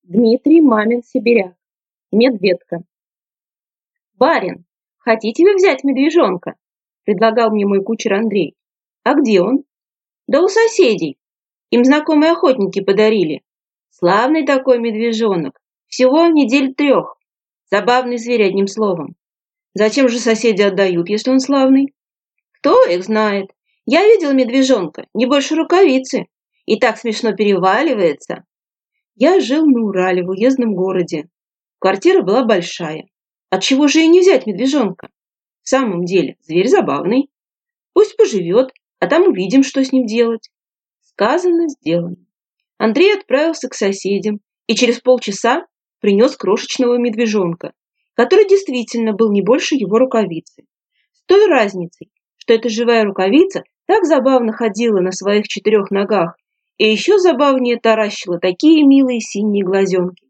Дмитрий Мамин сибиряк. Медведка. «Барин, хотите вы взять медвежонка?» – предлагал мне мой кучер Андрей. «А где он?» «Да у соседей. Им знакомые охотники подарили. Славный такой медвежонок. Всего недель 3. Забавный зверь, одним словом. Зачем же соседи отдают, если он славный? Кто их знает? Я видел медвежонка, не больше рукавицы. И так смешно переваливается». Я жил на Урале, в уездном городе. Квартира была большая. Отчего же и не взять медвежонка? В самом деле, зверь забавный. Пусть поживет, а там увидим, что с ним делать. Сказано, сделано. Андрей отправился к соседям и через полчаса принес крошечного медвежонка, который действительно был не больше его рукавицы. С той разницей, что эта живая рукавица так забавно ходила на своих 4 ногах, и еще забавнее таращила такие милые синие глазенки.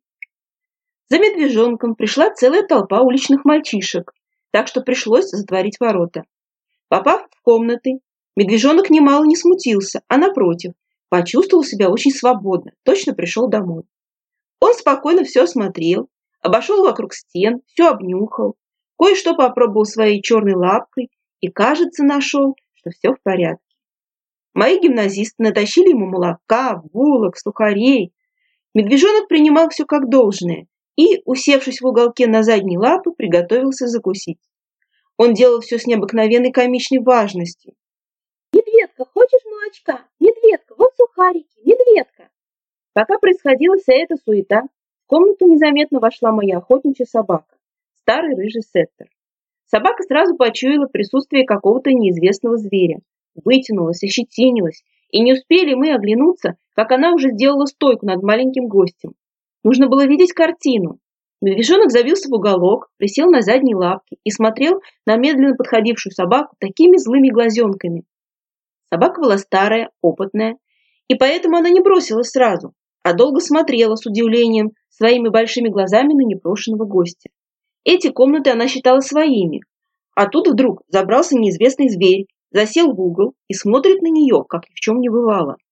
За медвежонком пришла целая толпа уличных мальчишек, так что пришлось затворить ворота. Попав в комнаты, медвежонок немало не смутился, а напротив, почувствовал себя очень свободно, точно пришел домой. Он спокойно все осмотрел, обошел вокруг стен, все обнюхал, кое-что попробовал своей черной лапкой и, кажется, нашел, что все в порядке. Мои гимназисты натащили ему молока, булок, сухарей. Медвежонок принимал все как должное и, усевшись в уголке на задние лапы, приготовился закусить. Он делал все с необыкновенной комичной важностью. «Медведка, хочешь молочка? Медведка, вот сухарики, медведка!» Пока происходила вся эта суета, в комнату незаметно вошла моя охотничья собака, старый рыжий сеттер. Собака сразу почуяла присутствие какого-то неизвестного зверя. Вытянулась, ощетинилась, и не успели мы оглянуться, как она уже сделала стойку над маленьким гостем. Нужно было видеть картину. Медвежонок забился в уголок, присел на задние лапки и смотрел на медленно подходившую собаку такими злыми глазенками. Собака была старая, опытная, и поэтому она не бросилась сразу, а долго смотрела с удивлением своими большими глазами на непрошенного гостя. Эти комнаты она считала своими, а тут вдруг забрался неизвестный зверь, засел в угол и смотрит на нее, как ни в чем не бывало.